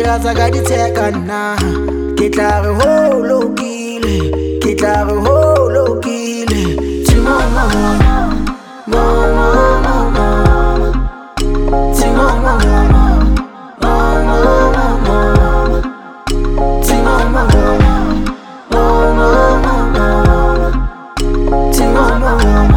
rasa ka dithekana ke tla re ho lokile ke tla re ho lokile Timama mama mama Timama mama mama Timama mama Timama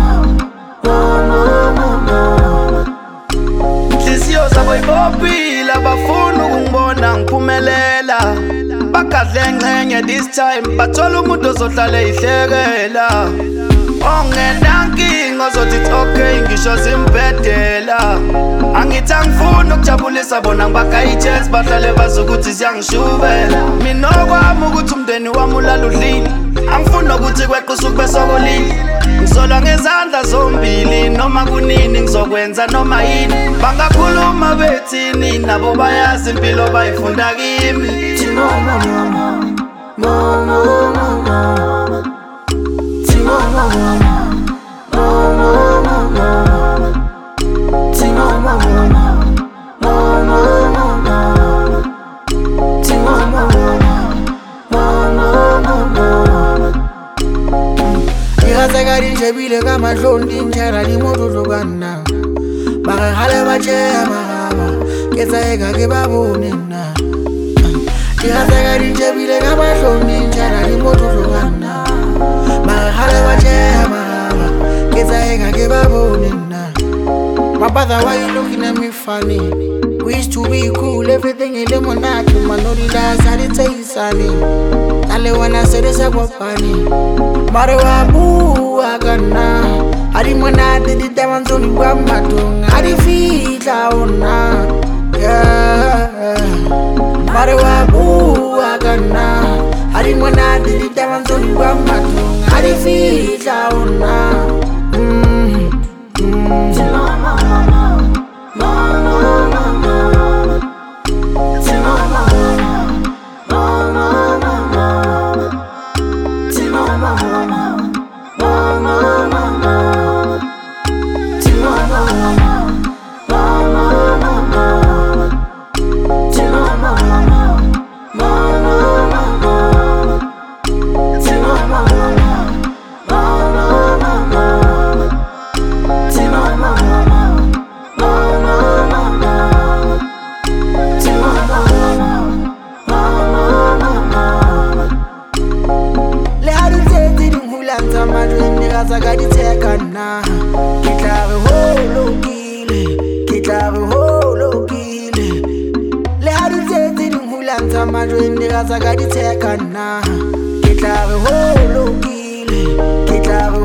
mama Inhliziyo zabo ibopile abafuna ukungibona ngiphumelela bagadle ngcenye this time bathola umuntu ozohlala ehlekela ongenankinga ozothi it's okay ngisho zimbedela angithi angifuni ukujabulisa bona ngibakha i-chance bahlale bazi ukuthi siyangishubela mina okwami ukuthi umndeni wami ulala udlile angifuni nokuthi kweqa usuku besokolile ngizola ngezandla zombili noma kunini ngizokwenza noma yini bangakhuluma bethini nabo bayazi impilo bayifunda kimi Timama mama mama mama Timama mama mama mama Timama mama mama mama Timama mama mama Irasa ka dinjebile ka mahlondi ntjara di mototlokana bagagale ba tšea magaba ke tsaeka ke ba bone nna Irasa ka dinjebile ka mahlondi ntjara di mototlokana bagagale ba tšea magaba ke tsaeka ke ba bone nna My brother, why you looking at me funny? We used to be cool, everything in lemonade. Manori dance, I did say sunny. Alle wanna say this about funny. Marwa boo, agana. Adi mwana didi diamonds only one matung. Adi feel na, yeah. Marwa boo, agana. Adi mwana didi diamonds only one matung. Adi feel na. Timama mama mama mama Timama mama mama Timama mama mama mama Timama mama mama Timama mama mama Timama Ka dithekana ke tla re ho lokile ke tla re ho lokile le ha ditsetse di hulantsha majweng di rasa ka dithekana ke tla re ho lokile ke tla re